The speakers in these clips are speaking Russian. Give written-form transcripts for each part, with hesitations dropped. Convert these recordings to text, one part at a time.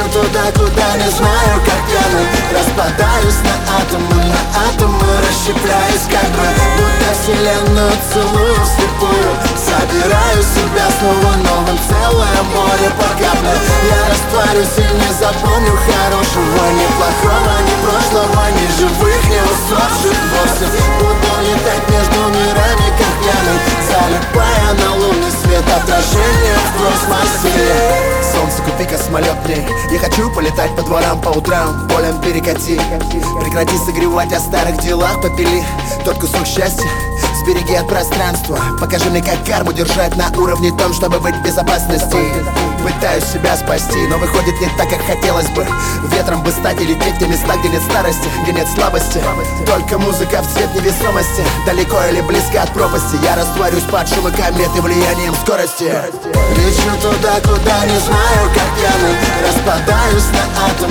туда, куда не знаю, как пьяный. Распадаюсь на атомы, расщепляюсь как бы, будто вселенную целую вслепую. Собираю себя снова новым, целое море по капле. Я растворюсь и не запомню хорошего, ни плохого, ни прошлого, ни живых, ни усопших вовсе. Буду летать между мирами, как пьяный, залипая на лунный свет, отражение в космосе. Солнце, купи космолет мне. Я хочу полетать по дворам по утрам, полем перекати. Прекрати согревать, о старых делах попили тот кусок счастья. Сбереги от пространства, покажи мне, как карму держать на уровне том, чтобы быть в безопасности. Пытаюсь себя спасти, но выходит не так, как хотелось бы. Ветром бы стать и лететь в те места, где нет старости, где нет слабости. Только музыка в цвет невесомости, далеко или близко от пропасти. Я растворюсь под шумы комет и влиянием скорости. Лечу туда, куда не знаю, как пьяный. Распадаюсь на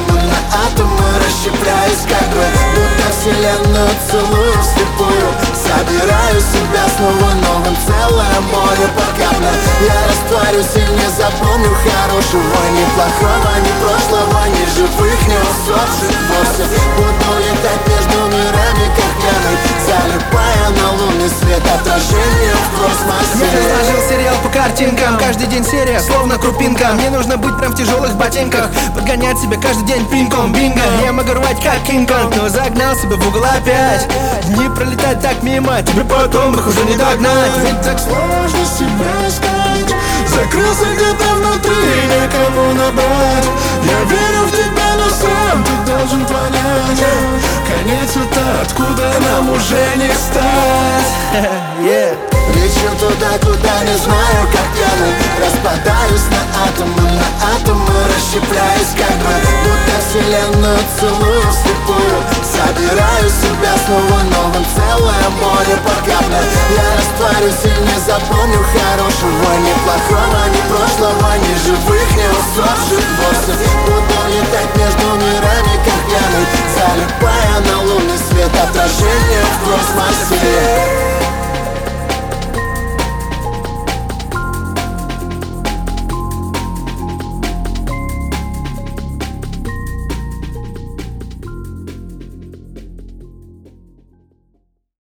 атомы, расщепляюсь как бы, будто вселенную целую вслепую. Собираю себя снова новым, целое море по капле. Я растворюсь и не запомню хорошего, ни плохого, ни прошлого, ни живых, ни усопших вовсе. Буду летать между мирами, как пьяный, залипая на лунный свет, отражение в космосе. Я разложил сериал по картинкам, каждый день серия, словно крупинка. Мне нужно быть прям в тяжелых ботинках, подгонять себя каждый день пинком, бинго. Я могу рвать как Кинг-Конг, но загнал себя в угол опять. Дни пролетать так мимо, тебе потом их уже не догнать. Ведь так сложно себя искать, закрылся где-то внутри, некому набрать. Я верю в тебя, но сам ты должен понять, конец это откуда нам уже не встать. Лечу туда, куда не знаю, как пьяный. Распадаюсь на атомы, расщепляюсь как бы, будто вселенную целую вслепую. Собираю себя снова новым, целое море по капле. Я растворюсь и не запомню хорошего, ни плохого, ни прошлого, ни живых, ни усопших вовсе. Буду летать между мирами, как пьяный, залипая на лунный свет, отражение в космосе.